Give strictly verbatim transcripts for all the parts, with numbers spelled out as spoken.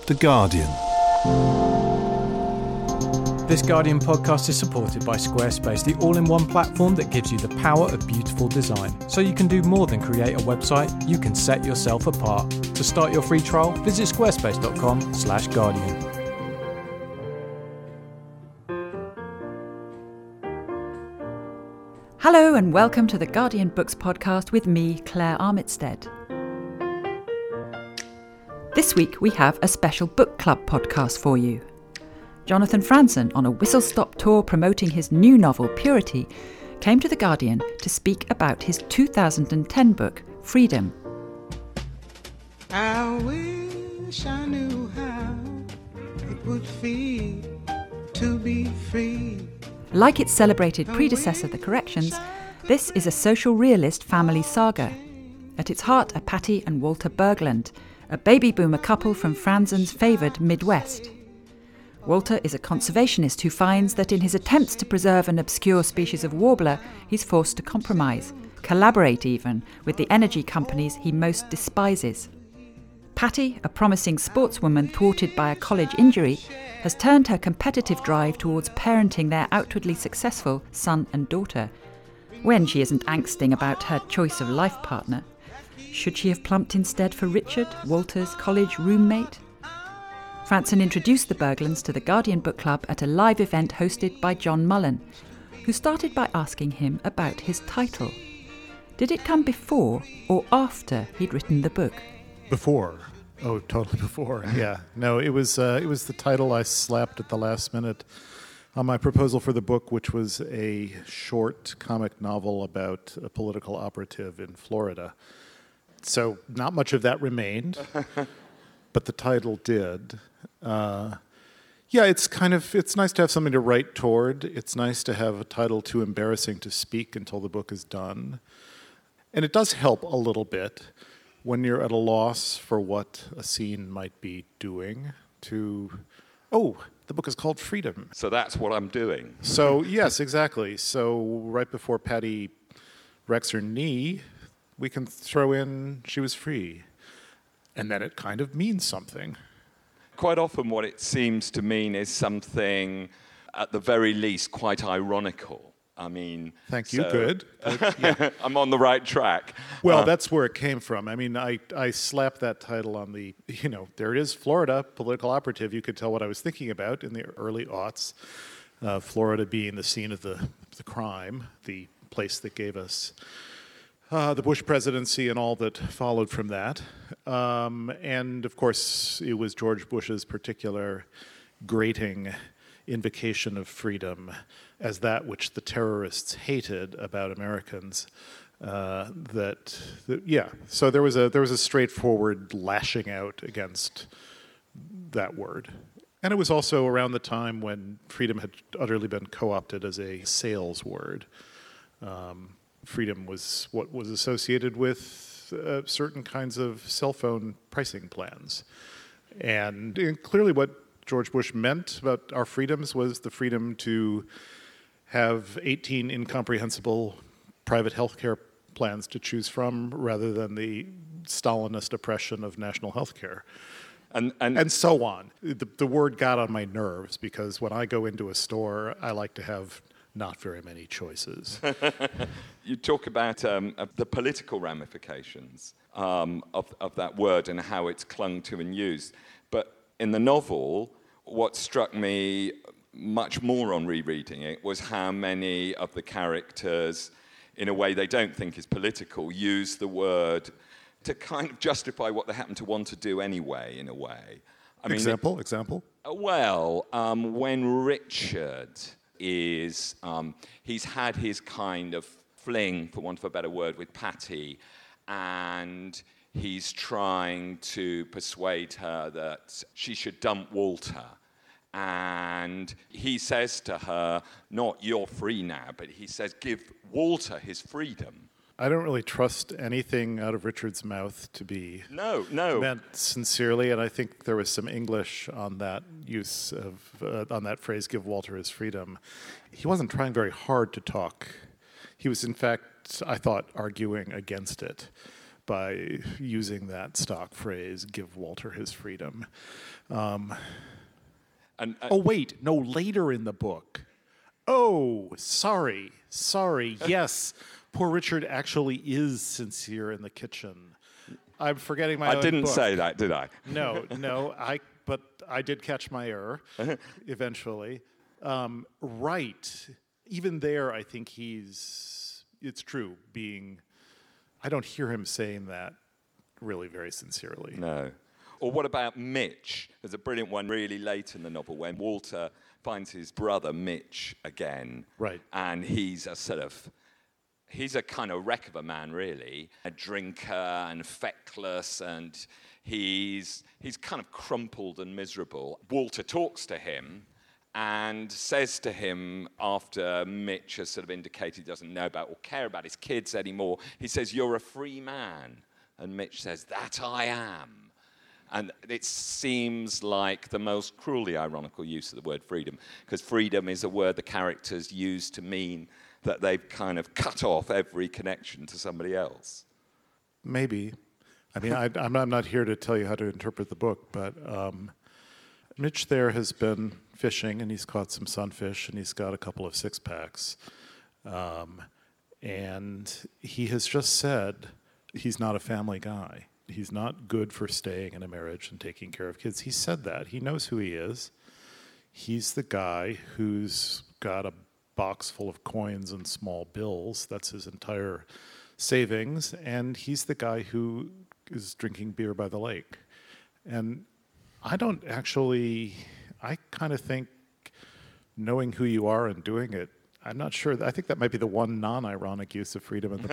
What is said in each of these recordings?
The Guardian. This Guardian podcast is supported by Squarespace, the all-in-one platform that gives you the power of beautiful design. So you can do more than create a website, you can set yourself apart. To start your free trial, visit squarespace.com slash guardian. Hello and welcome to the Guardian Books podcast with me, Claire Armitstead. This week we have a special book club podcast for you. Jonathan Franzen, on a whistle-stop tour promoting his new novel, Purity, came to The Guardian to speak about his two thousand ten book, Freedom. I wish I knew how it would feel to be free. Like its celebrated predecessor, The Corrections, this is a social realist family saga. At its heart are Patty and Walter Berglund, a baby boomer couple from Franzen's favoured Midwest. Walter is a conservationist who finds that in his attempts to preserve an obscure species of warbler, he's forced to compromise, collaborate even, with the energy companies he most despises. Patty, a promising sportswoman thwarted by a college injury, has turned her competitive drive towards parenting their outwardly successful son and daughter. When she isn't angsting about her choice of life partner, should she have plumped instead for Richard, Walter's college roommate? Franzen introduced the Berglunds to the Guardian Book Club at a live event hosted by John Mullen, who started by asking him about his title. Did it come before or after he'd written the book? Before. Oh, totally before. Yeah. No, it was uh, it was the title I slapped at the last minute on my proposal for the book, which was a short comic novel about a political operative in Florida. So not much of that remained, but the title did. Uh, yeah, it's kind of, it's nice to have something to write toward. It's nice to have a title too embarrassing to speak until the book is done. And it does help a little bit when you're at a loss for what a scene might be doing to, oh, the book is called Freedom. So that's what I'm doing. So, yes, exactly. So right before Patty wrecks her knee, we can throw in she was free. And then it kind of means something. Quite often what it seems to mean is something, at the very least, quite ironical. I mean... Thank you, so, good. Uh, yeah. I'm on the right track. Well, uh, that's where it came from. I mean, I, I slapped that title on the, you know, there it is, Florida, political operative. You could tell what I was thinking about in the early aughts. Uh, Florida being the scene of the, the crime, the place that gave us uh, the Bush presidency and all that followed from that. Um, and, of course, it was George Bush's particular grating invocation of freedom as that which the terrorists hated about Americans. Uh, that, that, yeah. So there was a there was a straightforward lashing out against that word, and it was also around the time when freedom had utterly been co-opted as a sales word. Um, freedom was what was associated with uh, certain kinds of cell phone pricing plans, and, and clearly what George Bush meant about our freedoms was the freedom to have eighteen incomprehensible private health care plans to choose from rather than the Stalinist oppression of national health care. And, and, and so on. The, the word got on my nerves because when I go into a store, I like to have not very many choices. You talk about um, the political ramifications um, of, of that word and how it's clung to and used. But in the novel, what struck me much more on rereading it was how many of the characters, in a way they don't think is political, use the word to kind of justify what they happen to want to do anyway, in a way. I mean, example, it, example? Well, um, when Richard is, um, he's had his kind of fling, for want of a better word, with Patty, and he's trying to persuade her that she should dump Walter. And he says to her, not you're free now, but he says, give Walter his freedom. I don't really trust anything out of Richard's mouth to be no, no. meant sincerely, and I think there was some English on that use of, uh, on that phrase, give Walter his freedom. He wasn't trying very hard to talk. He was, in fact, I thought, arguing against it. by using that stock phrase, give Walter his freedom. Um, And, uh, oh, wait, no, later in the book. Oh, sorry, sorry, yes, poor Richard actually is sincere in the kitchen. I'm forgetting my I own didn't book. say that, did I? No, no, I. But I did catch my error eventually. Um, right. Even there, I think he's. It's true. Being, I don't hear him saying that really very sincerely. No. Or what about Mitch? There's a brilliant one really late in the novel when Walter finds his brother Mitch again. Right. And he's a sort of. He's a kind of wreck of a man, really. A drinker and feckless, and he's he's kind of crumpled and miserable. Walter talks to him and says to him, after Mitch has sort of indicated he doesn't know about or care about his kids anymore, he says, "You're a free man." And Mitch says, "That I am." And it seems like the most cruelly ironical use of the word freedom, because freedom is a word the characters use to mean that they've kind of cut off every connection to somebody else. Maybe. I mean, I, I'm, not, I'm not here to tell you how to interpret the book, but um, Mitch there has been fishing, and he's caught some sunfish, and he's got a couple of six-packs. Um, and he has just said he's not a family guy. He's not good for staying in a marriage and taking care of kids. He said that. He knows who he is. He's the guy who's got a box full of coins and small bills. That's his entire savings. And he's the guy who is drinking beer by the lake. And I don't actually, I kind of think knowing who you are and doing it, I'm not sure. I think that might be the one non-ironic use of freedom in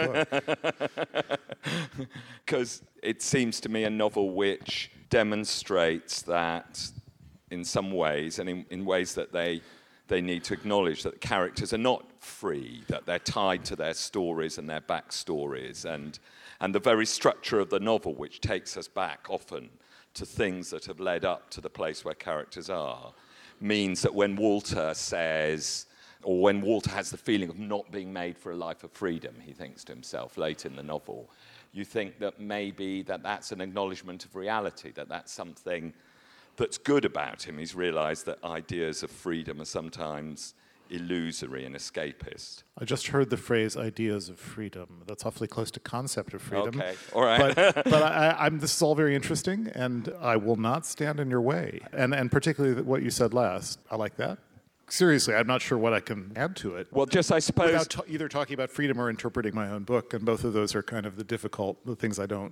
the book. Because it seems to me a novel which demonstrates that in some ways, and in, in ways that they they need to acknowledge that the characters are not free, that they're tied to their stories and their backstories, and and the very structure of the novel, which takes us back often to things that have led up to the place where characters are, means that when Walter says, or when Walter has the feeling of not being made for a life of freedom, he thinks to himself late in the novel, you think that maybe that that's an acknowledgement of reality, that that's something that's good about him. He's realized that ideas of freedom are sometimes illusory and escapist. I just heard the phrase "ideas of freedom." That's awfully close to concept of freedom. Okay, all right. But, but I, I'm, this is all very interesting, and I will not stand in your way. And and particularly what you said last, I like that. Seriously, I'm not sure what I can add to it. Well, just I suppose without ta- either talking about freedom or interpreting my own book, and both of those are kind of the difficult, the things I don't,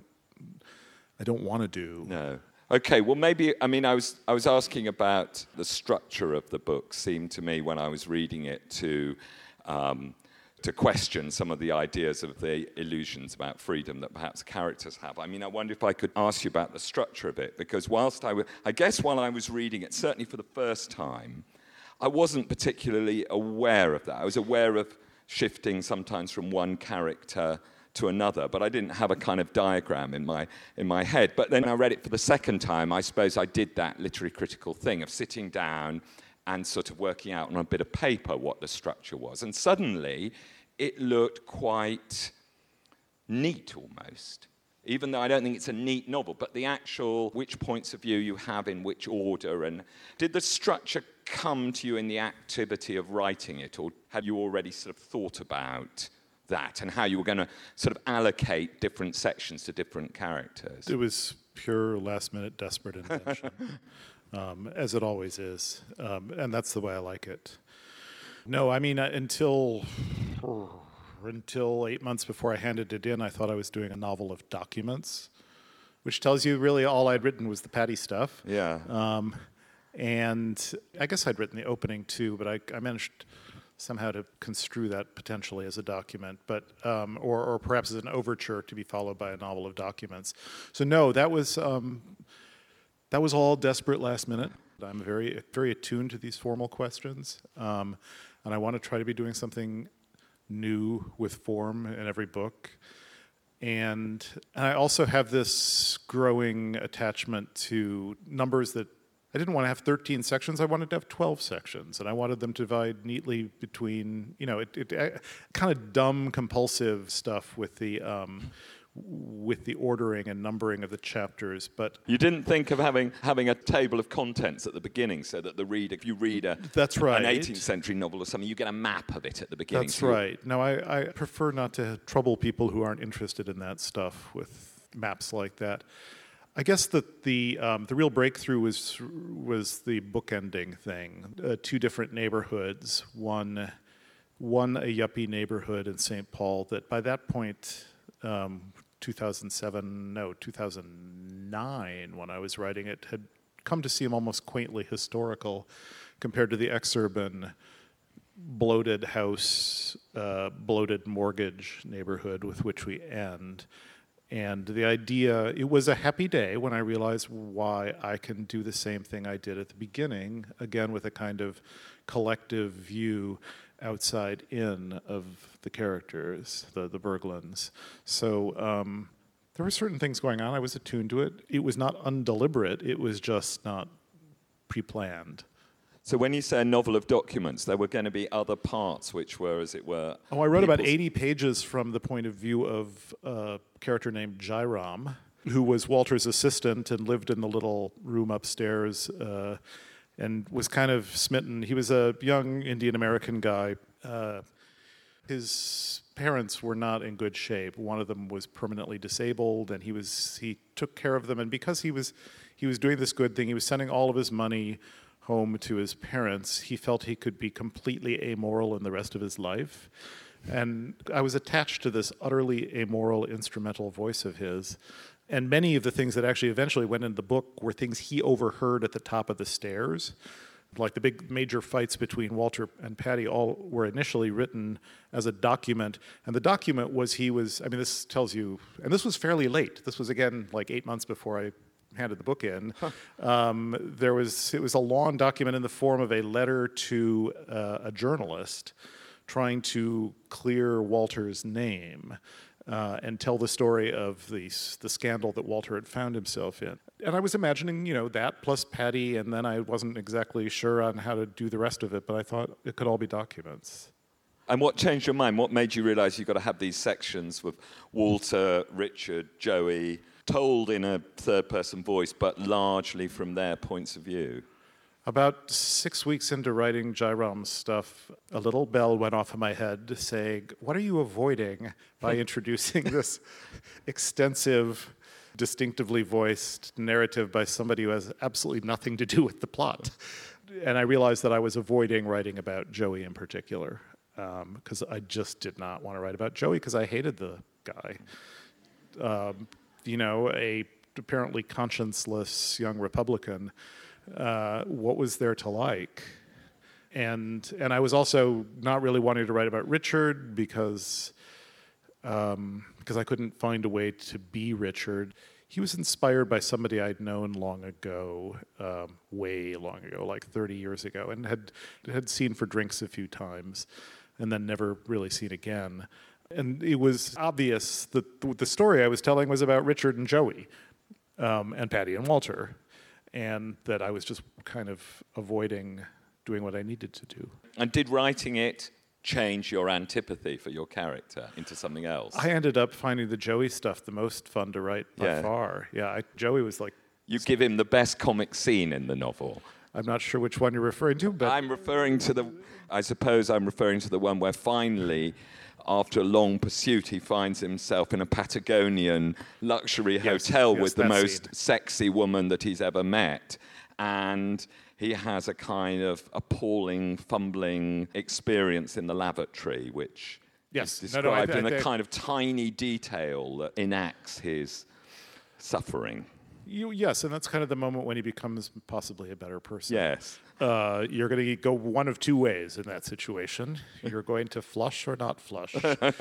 I don't want to do. No. Okay, well, maybe, I mean, I was I was asking about the structure of the book. Seemed to me when I was reading it to um, to question some of the ideas of the illusions about freedom that perhaps characters have. I mean, I wonder if I could ask you about the structure of it, because whilst I was, I guess while I was reading it, certainly for the first time, I wasn't particularly aware of that. I was aware of shifting sometimes from one character to another, but I didn't have a kind of diagram in my in my head. But then when I read it for the second time, I suppose I did that literary critical thing of sitting down and sort of working out on a bit of paper what the structure was. And suddenly, it looked quite neat almost, even though I don't think it's a neat novel, but the actual which points of view you have in which order. And did the structure come to you in the activity of writing it, or had you already sort of thought about that and how you were going to sort of allocate different sections to different characters? It was pure last-minute desperate invention, um, as it always is, um, and that's the way I like it. No, I mean, uh, until until eight months before I handed it in, I thought I was doing a novel of documents, which tells you really all I'd written was the Patty stuff. Yeah. Um, and I guess I'd written the opening too, but I, I managed somehow to construe that potentially as a document, but um, or, or perhaps as an overture to be followed by a novel of documents. So no, that was um, that was all desperate last minute. I'm very very attuned to these formal questions, um, and I want to try to be doing something new with form in every book. And, and I also have this growing attachment to numbers that I didn't want to have thirteen sections. I wanted to have twelve sections, and I wanted them to divide neatly between, you know, it, it, it kind of dumb, compulsive stuff with the um, with the ordering and numbering of the chapters, but You didn't think of having having a table of contents at the beginning so that the reader, if you read a, That's right. an eighteenth century novel or something, you get a map of it at the beginning. that's So you- right. Now, I, I prefer not to trouble people who aren't interested in that stuff with maps like that. I guess that the um, the real breakthrough was was the bookending thing. Uh, two different neighborhoods. One one a yuppie neighborhood in Saint Paul that by that point, um, two thousand seven, no, two thousand nine, when I was writing it, had come to seem almost quaintly historical compared to the exurban, bloated house, uh, bloated mortgage neighborhood with which we end. And the idea, it was a happy day when I realized why I can do the same thing I did at the beginning, again with a kind of collective view outside in of the characters, the, the Berglunds. So um, there were certain things going on. I was attuned to it. It was not undeliberate. It was just not pre-planned. So when you say a novel of documents, there were going to be other parts which were, as it were... Oh, I wrote about people's- eighty pages from the point of view of a character named Jairam, who was Walter's assistant and lived in the little room upstairs uh, and was kind of smitten. He was a young Indian-American guy. Uh, his parents were not in good shape. One of them was permanently disabled, and he was he took care of them. And because he was he was doing this good thing, he was sending all of his money home to his parents. He felt he could be completely amoral in the rest of his life. And I was attached to this utterly amoral instrumental voice of his. And many of the things that actually eventually went in the book were things he overheard at the top of the stairs. Like the big major fights between Walter and Patty all were initially written as a document. And the document was he was, I mean, this tells you, and this was fairly late. This was, again, like eight months before I handed the book in. Huh. Um, there was, it was a long document in the form of a letter to uh, a journalist trying to clear Walter's name. Uh, and tell the story of the the scandal that Walter had found himself in. And I was imagining, you know, that plus Patty, and then I wasn't exactly sure on how to do the rest of it, but I thought it could all be documents. And what changed your mind? What made you realize you've got to have these sections with Walter, Richard, Joey, told in a third-person voice, but largely from their points of view? About six weeks into writing Jairam's stuff, a little bell went off in my head saying, what are you avoiding by introducing this extensive, distinctively voiced narrative by somebody who has absolutely nothing to do with the plot? And I realized that I was avoiding writing about Joey in particular, because um, I just did not want to write about Joey because I hated the guy. Um, you know, a apparently conscienceless young Republican. Uh, what was there to like? And and I was also not really wanting to write about Richard because um, because I couldn't find a way to be Richard. He was inspired by somebody I'd known long ago, um, way long ago, like thirty years ago, and had had seen for drinks a few times, and then never really seen again. And it was obvious that the story I was telling was about Richard and Joey, um, and Patty and Walter. And that I was just kind of avoiding doing what I needed to do. And did writing it change your antipathy for your character into something else? I ended up finding the Joey stuff the most fun to write by Yeah. far. Yeah, I, Joey was like... You give him the best comic scene in the novel. I'm not sure which one you're referring to, but... I'm referring to the... I suppose I'm referring to the one where finally, after a long pursuit, he finds himself in a Patagonian luxury Yes, hotel yes, with the that most scene. sexy woman that he's ever met. And he has a kind of appalling, fumbling experience in the lavatory, which Yes. is No, no, I- described in I- a I- kind of tiny detail that enacts his suffering. You, yes, and that's kind of the moment when he becomes possibly a better person. Yes. Uh, you're going to go one of two ways in that situation. You're going to flush or not flush.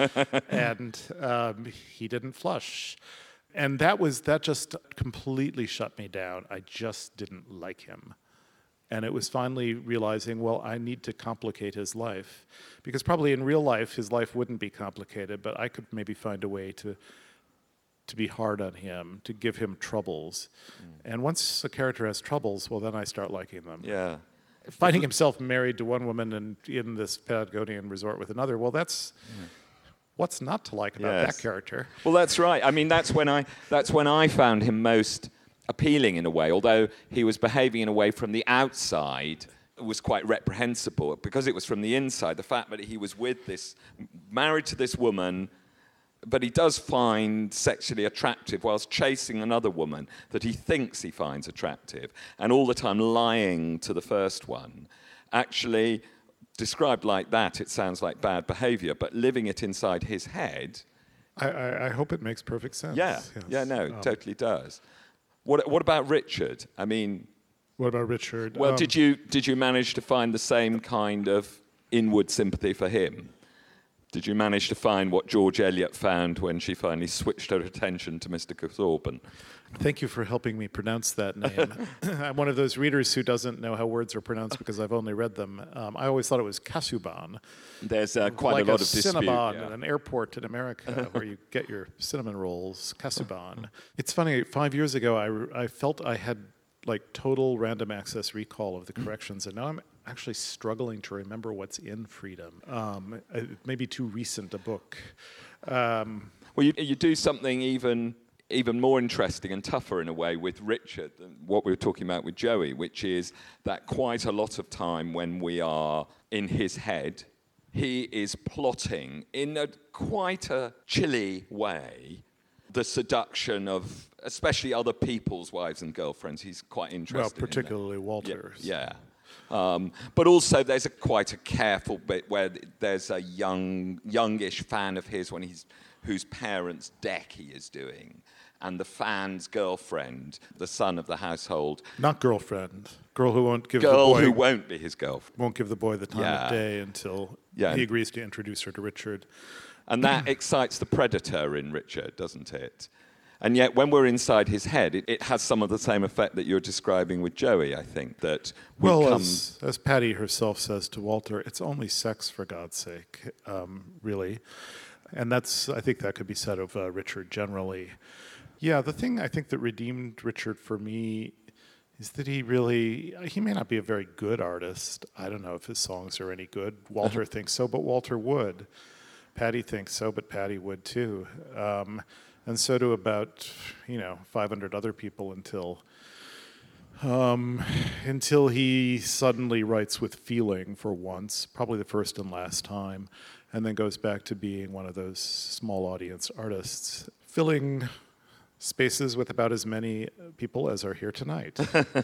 And um, he didn't flush. And that was that just completely shut me down. I just didn't like him. And it was finally realizing, well, I need to complicate his life. Because probably in real life, his life wouldn't be complicated, but I could maybe find a way to to be hard on him, to give him troubles. Mm. And once a character has troubles, well, then I start liking them. Yeah. Finding himself married to one woman and in this Patagonian resort with another, well, that's... Mm. what's not to like about Yes. that character? Well, that's right. I mean, that's when I that's when I found him most appealing in a way, although he was behaving in a way from the outside was quite reprehensible, because it was from the inside. The fact that he was with this, married to this woman, but he does find sexually attractive whilst chasing another woman that he thinks he finds attractive, and all the time lying to the first one. Actually, described like that, it sounds like bad behavior, but living it inside his head... I, I, I hope it makes perfect sense. Yeah, Yes. yeah, no, Um, totally does. What What about Richard? I mean, What about Richard? well, Um, did you did you manage to find the same kind of inward sympathy for him? Did you manage to find what George Eliot found when she finally switched her attention to Mister Casaubon? Thank you for helping me pronounce that name. I'm one of those readers who doesn't know how words are pronounced because I've only read them. Um, I always thought it was Casaubon. There's uh, quite like a lot of dispute. Cinnabon Yeah. at an airport in America where you get your cinnamon rolls, Casaubon. It's funny, five years ago I, I felt I had like total random access recall of the corrections, and now I'm actually struggling to remember what's in Freedom. Um, it may be too recent a book. Um, Well, you, you do something even even more interesting and tougher in a way with Richard than what we were talking about with Joey, which is that quite a lot of time when we are in his head, he is plotting in a quite a chilly way the seduction of especially other people's wives and girlfriends. He's quite interested well, in that. particularly Walter's. Yeah. Um, but also there's a quite a careful bit where there's a young, youngish fan of his when he's whose parents' deck he is doing, and the fan's girlfriend, the son of the household. Not girlfriend. Girl who won't give Girl the boy who won't be his girlfriend. won't give the boy the time Yeah. of day until Yeah. he agrees to introduce her to Richard. And that excites the predator in Richard, doesn't it? And yet, when we're inside his head, it, it has some of the same effect that you're describing with Joey, I think, that we Well, come... as, as Patty herself says to Walter, it's only sex, for God's sake, um, really. And that's, I think that could be said of uh, Richard generally. Yeah, the thing I think that redeemed Richard for me is that he really, he may not be a very good artist. I don't know if his songs are any good. Walter thinks so, but Walter would. Patty thinks so, but Patty would too. Um, and so do about, you know, five hundred other people until um, until he suddenly writes with feeling for once, probably the first and last time, and then goes back to being one of those small audience artists, filling spaces with about as many people as are here tonight.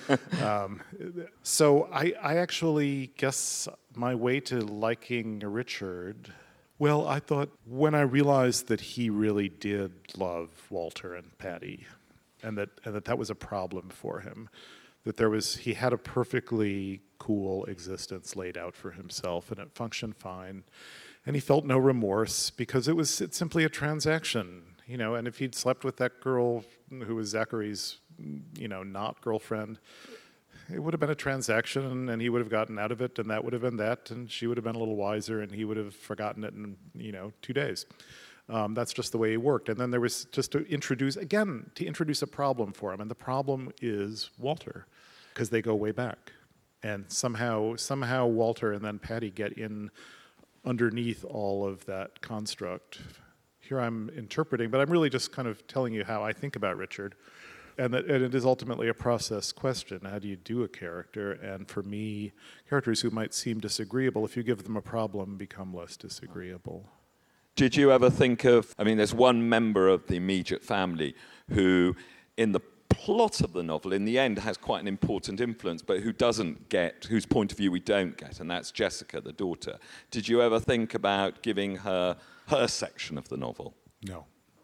um, so I, I actually guess my way to liking Richard... Well, I thought when I realized that he really did love Walter and Patty, and that and that that was a problem for him, that there was he had a perfectly cool existence laid out for himself, and it functioned fine, and he felt no remorse because it was it's simply a transaction, you know. And if he'd slept with that girl who was Zachary's, you know, not girlfriend, it would have been a transaction, and he would have gotten out of it, and that would have been that, and she would have been a little wiser, and he would have forgotten it in, you know, two days. Um, that's just the way he worked. And then there was just to introduce, again, to introduce a problem for him, and the problem is Walter, because they go way back. And somehow, somehow Walter and then Patty get in underneath all of that construct. Here I'm interpreting, but I'm really just kind of telling you how I think about Richard. And, that, and it is ultimately a process question. How do you do a character? And for me, characters who might seem disagreeable, if you give them a problem, become less disagreeable. Did you ever think of, I mean, there's one member of the immediate family who, in the plot of the novel, in the end, has quite an important influence, but who doesn't get, whose point of view we don't get, and that's Jessica, the daughter. Did you ever think about giving her her section of the novel? No.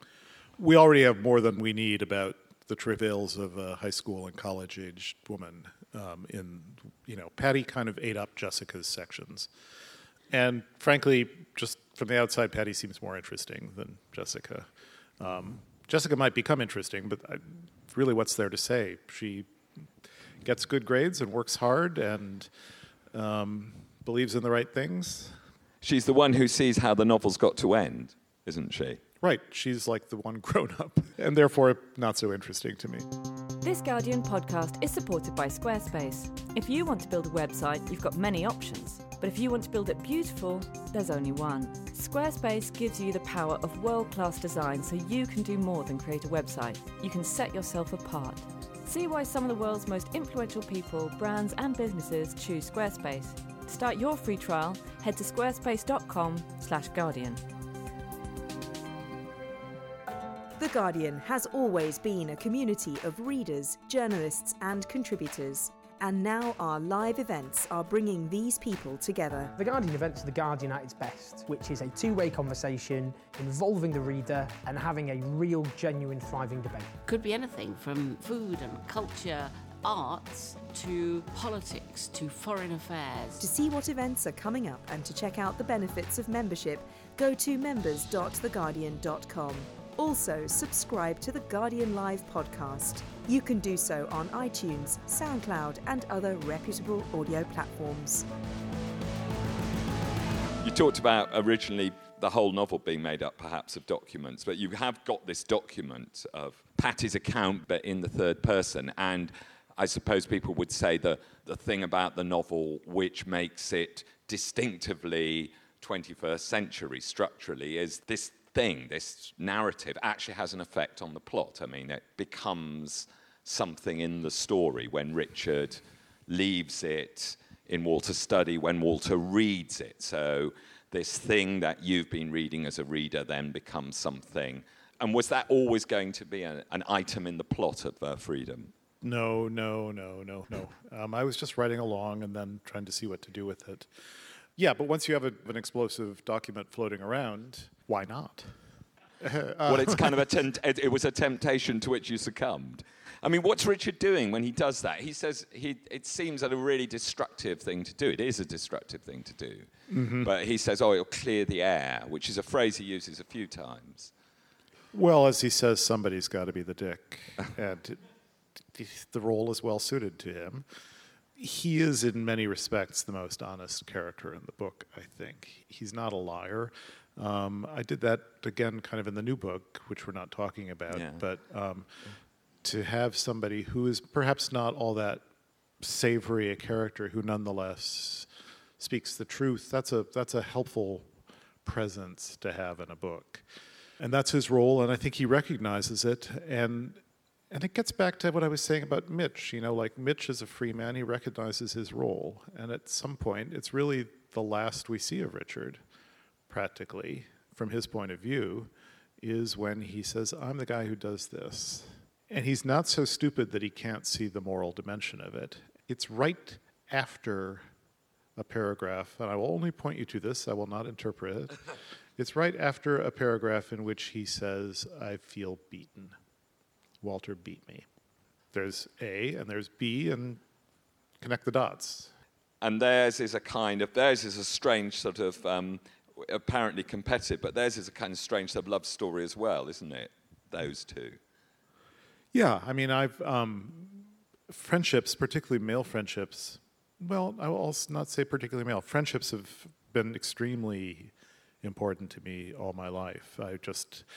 We already have more than we need about the travails of a high school and college-aged woman. Um, in, you know, Patty kind of ate up Jessica's sections. And frankly, just from the outside, Patty seems more interesting than Jessica. Um, Jessica might become interesting, but I, really what's there to say? She gets good grades and works hard and um, believes in the right things. She's the one who sees how the novel's got to end, isn't she? Right, she's like the one grown up, and therefore not so interesting to me. This Guardian podcast is supported by Squarespace. If you want to build a website, you've got many options. But if you want to build it beautiful, there's only one. Squarespace gives you the power of world-class design so you can do more than create a website. You can set yourself apart. See why some of the world's most influential people, brands and businesses choose Squarespace. To start your free trial, head to squarespace.com slash guardian. The Guardian has always been a community of readers, journalists and contributors. And now our live events are bringing these people together. The Guardian events are The Guardian at its best, which is a two-way conversation involving the reader and having a real, genuine, thriving debate. Could be anything from food and culture, arts, to politics, to foreign affairs. To see what events are coming up and to check out the benefits of membership, go to members dot the guardian dot com. Also, subscribe to the Guardian Live podcast. You can do so on iTunes, SoundCloud, and other reputable audio platforms. You talked about originally the whole novel being made up perhaps of documents, but you have got this document of Patty's account, but in the third person. And I suppose people would say the, the thing about the novel which makes it distinctively twenty-first century structurally is this thing, this narrative, actually has an effect on the plot. I mean, it becomes something in the story when Richard leaves it in Walter's study, when Walter reads it. So this thing that you've been reading as a reader then becomes something. And was that always going to be a, an item in the plot of uh, Freedom? No, no, no, no, no. Um, I was just writing along and then trying to see what to do with it. Yeah, but once you have a, an explosive document floating around, why not? uh, well, it's kind of a tempt- it was a temptation to which you succumbed. I mean, what's Richard doing when he does that? He says he, it seems a really destructive thing to do. It is a destructive thing to do. Mm-hmm. But he says, oh, it'll clear the air, which is a phrase he uses a few times. Well, as he says, somebody's got to be the dick. And the role is well suited to him. He is, in many respects, the most honest character in the book, I think. He's not a liar. Um, I did that, again, kind of in the new book, which we're not talking about. Yeah. But um, to have somebody who is perhaps not all that savory a character, who nonetheless speaks the truth, that's a that's a helpful presence to have in a book. And that's his role, and I think he recognizes it. And And it gets back to what I was saying about Mitch. You know, like Mitch is a free man, he recognizes his role. And at some point, it's really the last we see of Richard, practically, from his point of view, is when he says, I'm the guy who does this. And he's not so stupid that he can't see the moral dimension of it. It's right after a paragraph, and I will only point you to this, I will not interpret it. It's right after a paragraph in which he says, I feel beaten. Walter beat me. There's A and there's B, and connect the dots. And theirs is a kind of, theirs is a strange sort of, um, apparently competitive, but theirs is a kind of strange sort of love story as well, isn't it? Those two. Yeah, I mean, I've, um, friendships, particularly male friendships, well, I will also not say particularly male, friendships have been extremely important to me all my life. I just...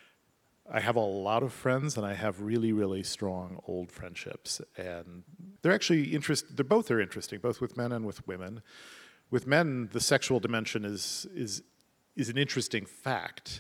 I have a lot of friends, and I have really, really strong old friendships. And they're actually interest. They're both are interesting, both with men and with women. With men, the sexual dimension is is is an interesting fact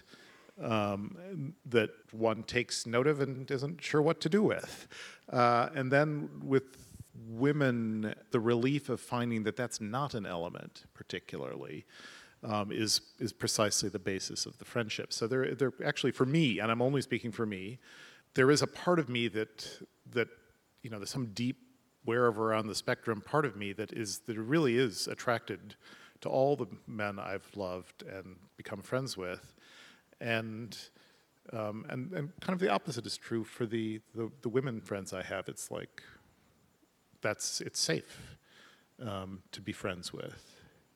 um, that one takes note of and isn't sure what to do with. Uh, and then with women, the relief of finding that that's not an element, particularly. Um, is is precisely the basis of the friendship. So they're they're actually, for me, and I'm only speaking for me, there is a part of me that that you know there's some deep, wherever on the spectrum, part of me that is that really is attracted to all the men I've loved and become friends with, and um, and and kind of the opposite is true for the the, the women friends I have. It's like that's it's safe um, to be friends with.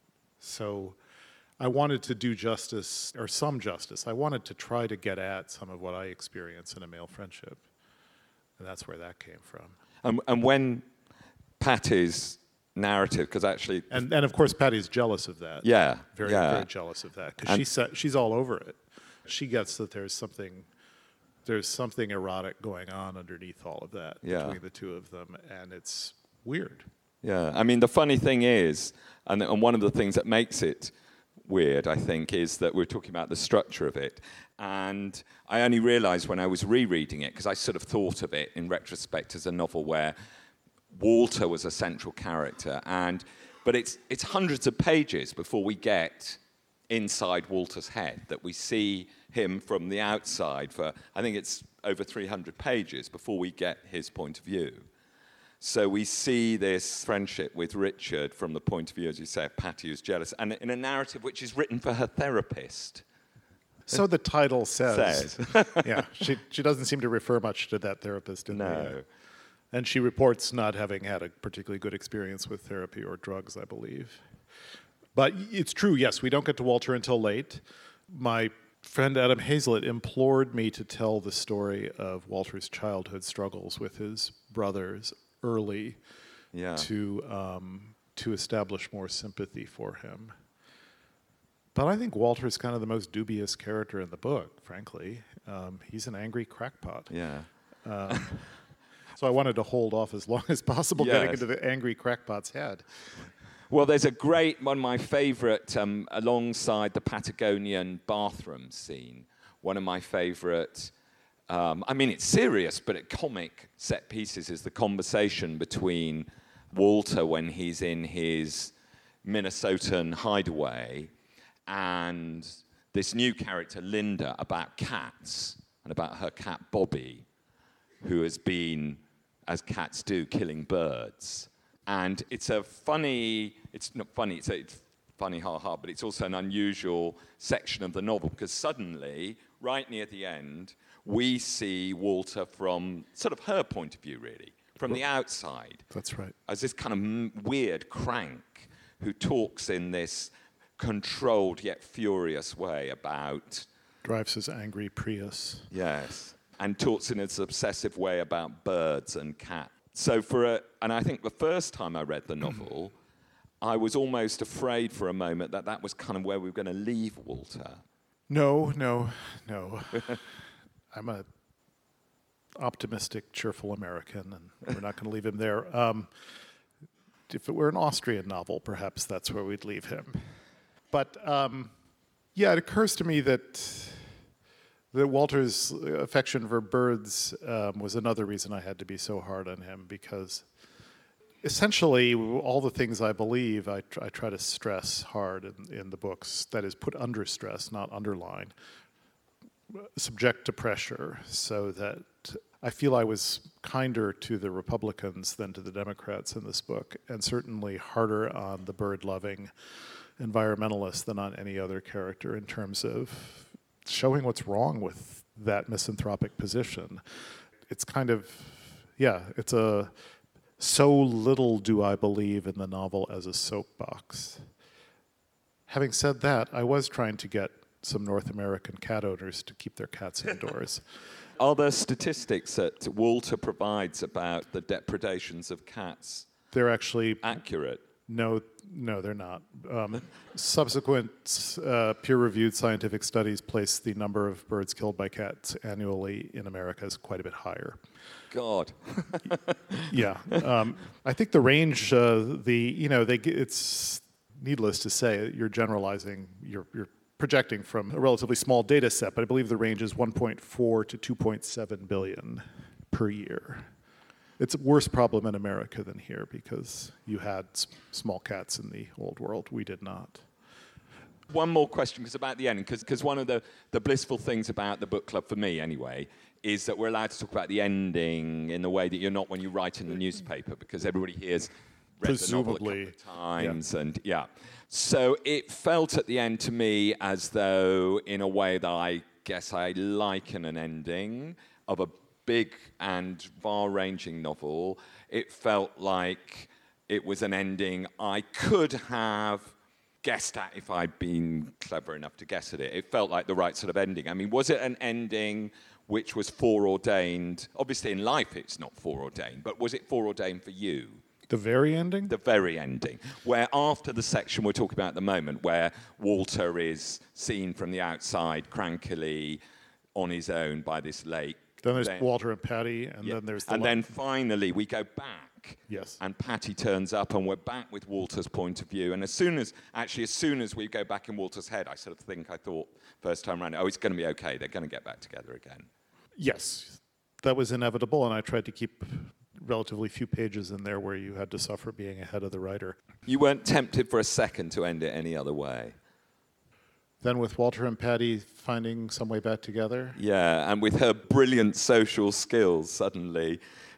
So I wanted to do justice, or some justice. I wanted to try to get at some of what I experience in a male friendship. And that's where that came from. Um, and when Patty's narrative, because actually... And, and of course, Patty's jealous of that. Yeah. Very, yeah. very jealous of that. Because she sa- she's all over it. She gets that there's something there's something erotic going on underneath all of that Yeah. between the two of them, and it's weird. Yeah, I mean, the funny thing is, and, and one of the things that makes it weird, I think, is that we're talking about the structure of it. And I only realized when I was rereading it, because I sort of thought of it in retrospect as a novel where Walter was a central character, and but it's it's hundreds of pages before we get inside Walter's head, that we see him from the outside for, I think it's over three hundred pages before we get his point of view. So we see this friendship with Richard from the point of view, as you say, of Patty who's jealous, and in a narrative which is written for her therapist. So the title says. Says. Yeah, she she doesn't seem to refer much to that therapist in No. the, and she reports not having had a particularly good experience with therapy or drugs, I believe. But it's true, yes, we don't get to Walter until late. My friend Adam Hazlett implored me to tell the story of Walter's childhood struggles with his brothers early Yeah. to um, to establish more sympathy for him. But I think Walter's kind of the most dubious character in the book, frankly. Um, he's an angry crackpot. Yeah. Um, so I wanted to hold off as long as possible Yes. getting into the angry crackpot's head. Well, there's a great, one of my favourite, um, alongside the Patagonian bathroom scene, one of my favourite, um, I mean, it's serious, but it comic set pieces is the conversation between Walter when he's in his Minnesotan hideaway and this new character, Linda, about cats and about her cat, Bobby, who has been, as cats do, killing birds. And it's a funny, it's not funny, it's, a, it's funny, ha ha, but it's also an unusual section of the novel because suddenly, right near the end, we see Walter from sort of her point of view, really, from the outside. That's right. As this kind of m- weird crank who talks in this controlled yet furious way about... Drives his angry Prius. Yes, and talks in this obsessive way about birds and cats. So for a, and I think the first time I read the novel, I was almost afraid for a moment that that was kind of where we were going to leave Walter. No, no, no. I'm a optimistic, cheerful American, and we're not going to leave him there. Um, if it were an Austrian novel, perhaps that's where we'd leave him. But um, yeah, it occurs to me that that Walter's affection for birds um, was another reason I had to be so hard on him, because essentially all the things I believe I, tr- I try to stress hard in, in the books, that is put under stress, not underline, subject to pressure, so that I feel I was kinder to the Republicans than to the Democrats in this book, and certainly harder on the bird-loving environmentalists than on any other character in terms of showing what's wrong with that misanthropic position. It's kind of, yeah, it's a, so little do I believe in the novel as a soapbox. Having said that, I was trying to get some North American cat owners to keep their cats indoors. Are there statistics that Walter provides about the depredations of cats? They're actually accurate. No, no, they're not. Um, subsequent uh, peer-reviewed scientific studies place the number of birds killed by cats annually in America as quite a bit higher. God. Yeah, um, I think the range, uh, the you know, they it's needless to say, you're generalizing, you're, you're projecting from a relatively small data set, but I believe the range is one point four to two point seven billion per year. It's a worse problem in America than here because you had s- small cats in the old world. We did not. One more question, because about the ending, because one of the, the blissful things about the book club, for me anyway, is that we're allowed to talk about the ending in the way that you're not when you write in the newspaper, because everybody here's read the novel a couple Presumably, of times, yeah. and yeah. So it felt at the end to me as though, in a way that I guess I liken an ending of a big and far-ranging novel, it felt like it was an ending I could have guessed at if I'd been clever enough to guess at it. It felt like the right sort of ending. I mean, was it an ending which was foreordained? Obviously, in life, it's not foreordained, but was it foreordained for you? The very ending? The very ending, where after the section we're talking about at the moment, where Walter is seen from the outside crankily, on his own by this lake. Then there's then, Walter and Patty, and yeah. then there's the And then finally we go back. Yes. And Patty turns up, and we're back with Walter's point of view. And as soon as, actually, as soon as we go back in Walter's head, I sort of think, I thought, first time around, oh, it's going to be okay. They're going to get back together again. Yes. That was inevitable, and I tried to keep relatively few pages in there where you had to suffer being ahead of the writer. You weren't tempted for a second to end it any other way? Then with Walter and Patty finding some way back together? Yeah, and with her brilliant social skills suddenly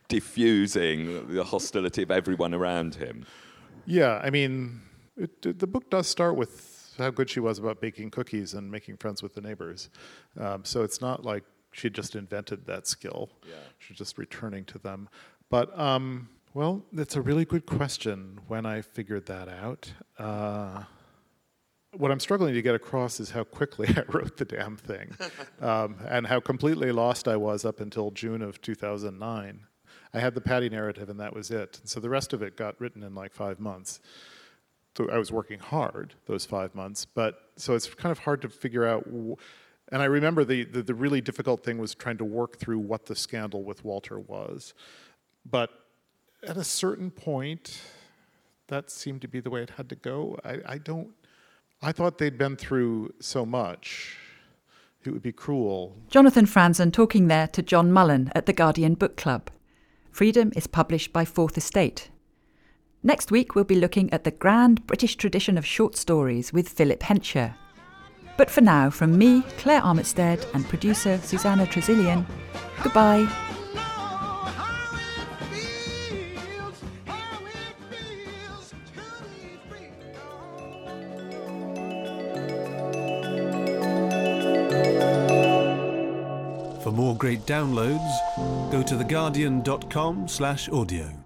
diffusing the hostility of everyone around him. Yeah, I mean, it, it, the book does start with how good she was about baking cookies and making friends with the neighbors. Um, so it's not like she just invented that skill. Yeah. She's just returning to them. But, um, well, that's a really good question when I figured that out. Uh, what I'm struggling to get across is how quickly I wrote the damn thing um, and how completely lost I was up until June of two thousand nine. I had the Patty narrative, and that was it. And so the rest of it got written in like five months. So I was working hard those five months. But so it's kind of hard to figure out. W- and I remember the, the, the really difficult thing was trying to work through what the scandal with Walter was. But at a certain point, that seemed to be the way it had to go. I, I don't... I thought they'd been through so much. It would be cruel. Jonathan Franzen talking there to John Mullen at the Guardian Book Club. Freedom is published by Fourth Estate. Next week we'll be looking at the grand British tradition of short stories with Philip Hensher. But for now, from me, Claire Armitstead, and producer Susanna Tresilian, goodbye. For more great downloads, go to theguardian dot com slash audio.